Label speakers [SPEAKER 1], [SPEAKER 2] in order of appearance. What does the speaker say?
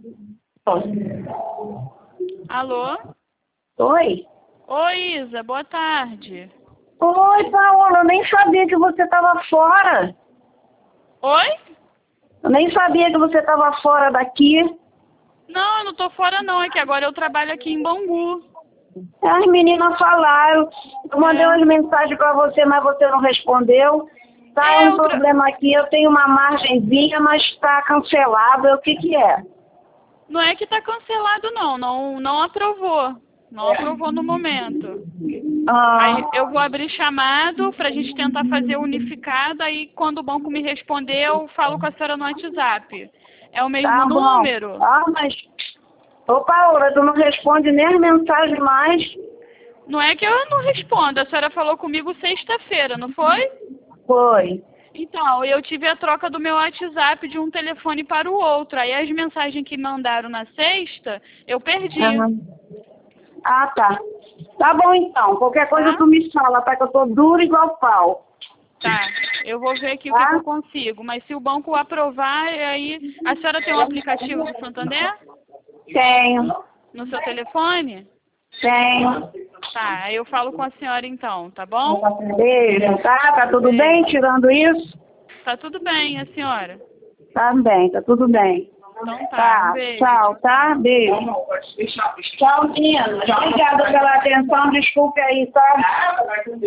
[SPEAKER 1] Alô?
[SPEAKER 2] Oi?
[SPEAKER 1] Oi, Isa, boa tarde.
[SPEAKER 2] Oi, Paola, eu nem sabia que você estava fora.
[SPEAKER 1] Oi?
[SPEAKER 2] Eu nem sabia que você estava fora daqui.
[SPEAKER 1] Não, eu não tô fora não, é que agora eu trabalho aqui em Bangu.
[SPEAKER 2] As meninas falaram. Eu mandei umas mensagens para você, mas você não respondeu. Tá um problema aqui, eu tenho uma margenzinha, mas está cancelado. O que que é?
[SPEAKER 1] Não é que tá cancelado não aprovou. Não aprovou no momento. Aí eu vou abrir chamado pra gente tentar fazer unificado, aí quando o banco me responder eu falo com a senhora no WhatsApp. É o mesmo
[SPEAKER 2] Tá bom.
[SPEAKER 1] número?
[SPEAKER 2] Mas... Ô, Paola, tu não responde nem as mensagens mais.
[SPEAKER 1] Não é que eu não respondo, a senhora falou comigo sexta-feira, não foi?
[SPEAKER 2] Foi.
[SPEAKER 1] Então, eu tive a troca do meu WhatsApp de um telefone para o outro. Aí as mensagens que mandaram na sexta, eu perdi.
[SPEAKER 2] Ah, tá. Tá bom então. Qualquer coisa tu me fala, tá? Que eu tô dura igual pau.
[SPEAKER 1] Tá, eu vou ver aqui o que eu consigo. Mas se o banco aprovar, aí... A senhora tem um aplicativo do Santander?
[SPEAKER 2] Tenho.
[SPEAKER 1] No seu telefone?
[SPEAKER 2] Tenho.
[SPEAKER 1] Tá, aí eu falo com a senhora então, tá bom?
[SPEAKER 2] Beijo, tá? Tá tudo bem tirando isso?
[SPEAKER 1] Tá tudo bem, a senhora?
[SPEAKER 2] Tá bem, tá tudo bem.
[SPEAKER 1] Então
[SPEAKER 2] Tá,
[SPEAKER 1] um beijo.
[SPEAKER 2] tchau, tá? Beijo. Tchau, menina. Obrigada pela atenção, desculpe aí, tá?